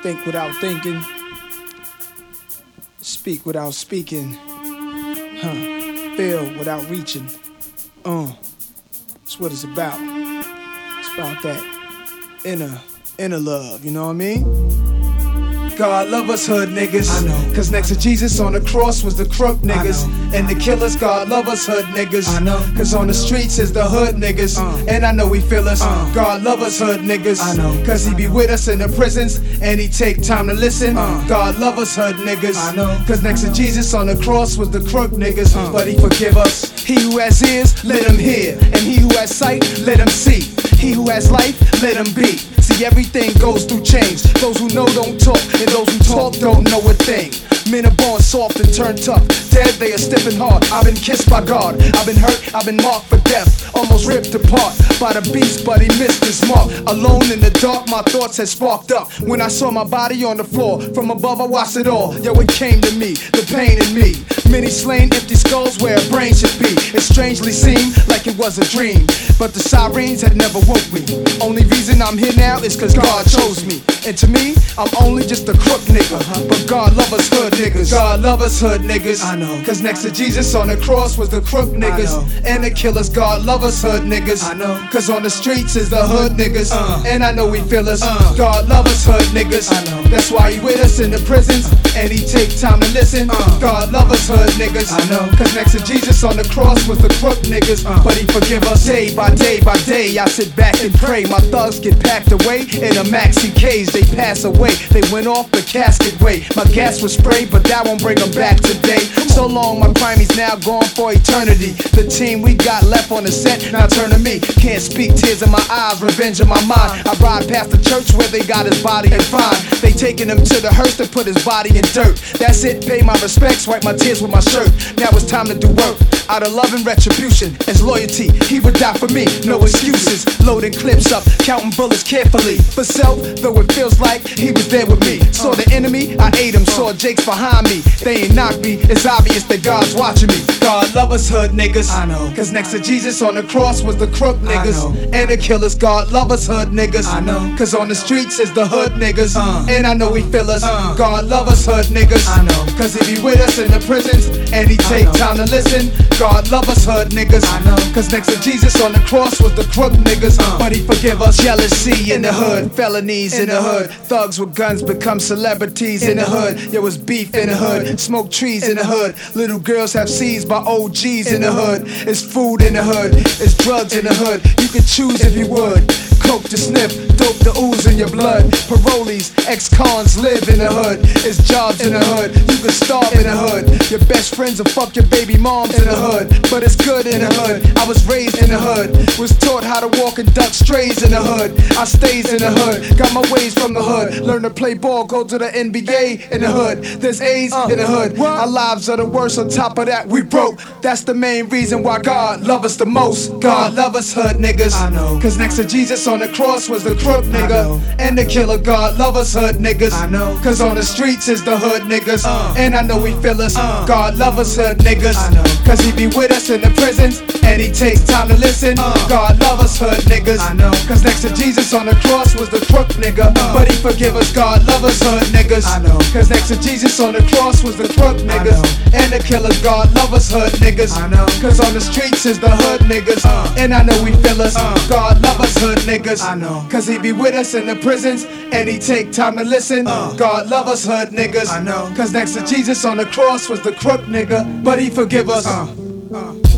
Think without thinking. Speak without speaking. Feel without reaching. That's what it's about. It's about that inner love, you know what I mean? God love us hood niggas. I know. Cause next to Jesus on the cross was the crook niggas. And the killers, God love us hood niggas. I know. Cause on the streets is the hood niggas. And I know he feel us. God love us hood niggas. I know. Cause he be with us in the prisons. And he take time to listen. God love us hood niggas. I know. Cause next to Jesus on the cross was the crook niggas. But he forgive us. He who has ears, let him hear. And he who has sight, let him see. He who has life, let him be. See, everything goes through change. Those who know don't talk, and those who talk don't know a thing. Men are born soft and turn tough. Dead, they are stiff and hard. I've been kissed by God. I've been hurt, I've been marked for death. Almost ripped apart by the beast, but he missed his mark. Alone in the dark, my thoughts had sparked up. When I saw my body on the floor, from above I watched it all. Yo, it came to me, the pain in me. Many slain, empty skulls where a brain should be. It strangely seemed like it was a dream, but the sirens had never woke me. Only reason I'm here now is cause God chose me. And to me, I'm only just a crook nigga. But God love us hood niggas. God love us hood niggas. I know. Cause next to Jesus on the cross was the crook niggas. And the killers, God love us hood niggas. I know. Cause on the streets is the hood niggas. And I know we feel us. God love us hood niggas. I know. That's why he with us in the prisons. And he take time to listen. God love us hood niggas. I know. Cause next to Jesus on the cross was the crook niggas. But he forgive us day by day by day. I sit back and pray. My thugs get packed away in a maxi cage. They pass away. They went off the casket way. My gas was sprayed, but that won't bring them back today. So long, my crime's now gone for eternity. The team we got left on the set, now turn to me. Can't speak, tears in my eyes, revenge in my mind. I ride past the church where they got his body and fine. They taking him to the hearse to put his body in dirt. That's it, pay my respects, wipe my tears with my shirt. Now it's time to do work. Out of love and retribution, as loyalty, he would die for me, no excuses. Loading clips up, counting bullets carefully. For self, though it feels like he was there with me. Saw the enemy, I ate him, saw Jake's behind me. They ain't knocked me, it's obvious that God's watching me. God love us hood niggas. I know. Cause next to Jesus on the cross was the crook niggas. know. And the killers, God love us hood niggas. I know. Cause on the streets is the hood niggas. And I know we feel us. God love us hood niggas. I know. Cause he be with us in the prisons. And he take time to listen. God love us hood niggas. I know. Cause next to Jesus on the cross was the crook niggas. But he forgive us. Jealousy in the hood, felonies in the hood. Thugs with guns become celebrities in the hood. There was beef in the hood, smoke trees in the hood. Little girls have seized by OGs in the hood. It's food in the hood, it's drugs in the hood. You could choose if you would. Coke to sniff, dope to ooze in your blood. Parolees, ex-cons live in the hood. It's jobs in the hood, you could starve in the hood. Your best friends will fuck your baby moms in the hood. But it's good in the hood, I was raised in the hood. Was taught how to walk and duck strays in the hood. I stays in the hood, got my ways from the hood. Learn to play ball, go to the NBA in the hood. There's A's in the hood, our lives are the worst. On top of that, we broke. That's the main reason why God love us the most. God love us hood niggas. I know. Cause next to Jesus on the cross was the crook nigga. And the killer, God love us hood niggas. I know. Cause on the streets is the hood niggas. And I know we feel us. God love us hood niggas. I know. Cause he be with us in the prisons. And he takes time to listen. God love us hood niggas. I know. Cause next to Jesus on the cross was the crook nigga. But he forgive us. God love us hood niggas. I know. Cause next to Jesus on the cross was the crook niggas. And the killers, God love us hood niggas. I know. Cause on the streets is the hood niggas. And I know we feel us. God love us hood niggas. I know. Cause he be with us in the prisons. And he take time to listen. God love us hood niggas. I know. Cause next to Jesus on the cross was the crook nigga. But he forgive us.